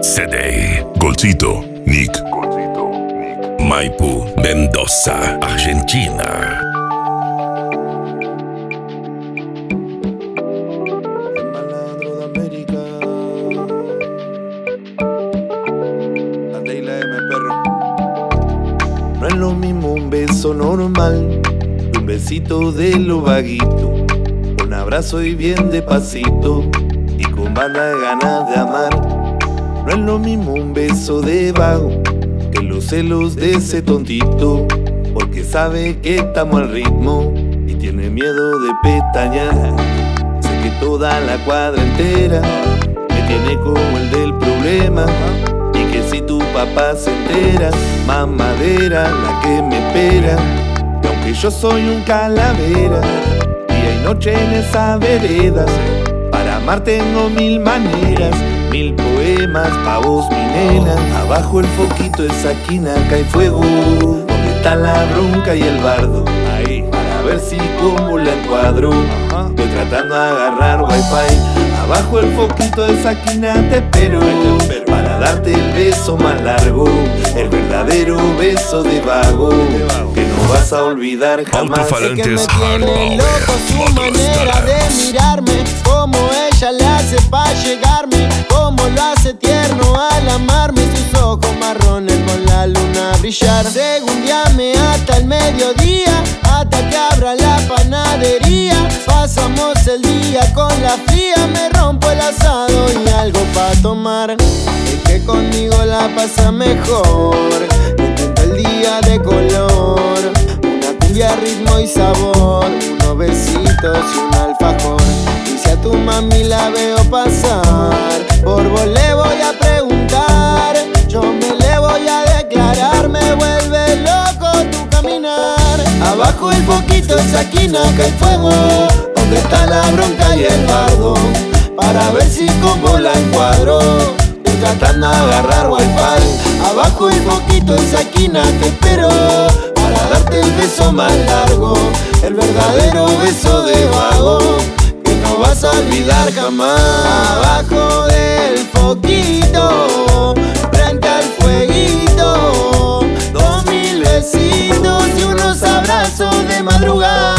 CD, Golcito, Nick. Maipú, Mendoza, Argentina. Malandro de América. La Teyla M, perro. No es lo mismo un beso normal que un besito de lo vaguito, un abrazo y bien despacito y con banda de ganas de amar. No es lo mismo un beso de vago que los celos de ese tontito, porque sabe que estamos al ritmo y tiene miedo de pestañear. Sé que toda la cuadra entera me tiene como el del problema, y que si tu papá se entera, más madera la que me espera. Y aunque yo soy un calavera, día y noche en esa vereda, para amar tengo mil maneras, mil poemas pa' vos, mi nena. Abajo el foquito de esa esquina cae fuego, donde está la bronca y el bardo. Ahí, para ver si como la encuadro. Estoy tratando de agarrar wifi. Abajo el foquito de esa esquina te espero, para darte el beso más largo, el verdadero beso de vago, que no vas a olvidar jamás. Sé que me Altofalantes tiene Hardpower, loco su Motors manera de Galaxy. mirarme, como ella le hace pa' llegarme, como lo hace tierno al amarme, sus ojos marrones con la luna brillar. Segundiame hasta el mediodía, hasta que abra la panadería, pasamos el día con la fría, me rompo el asado y algo pa' tomar. Es que conmigo la pasa mejor, me pinta el día de color, una cumbia, ritmo y sabor, unos besitos y un alfajor. Y si a tu mami la veo pasar, por vos le voy a preguntar, yo me le voy a declarar, me vuelve loco tu caminar. Abajo el foquito, esa esquina cae fuego, donde está la bronca y el bardo, para ver si como la encuadro. Estoy tratando de agarrar wifi. Abajo el foquito, esa esquina te espero, para darte el beso más largo, el verdadero beso de vago, que no vas a olvidar jamás. Abajo del foquito, frente al fueguito, 2000 besitos y unos abrazos de madrugada.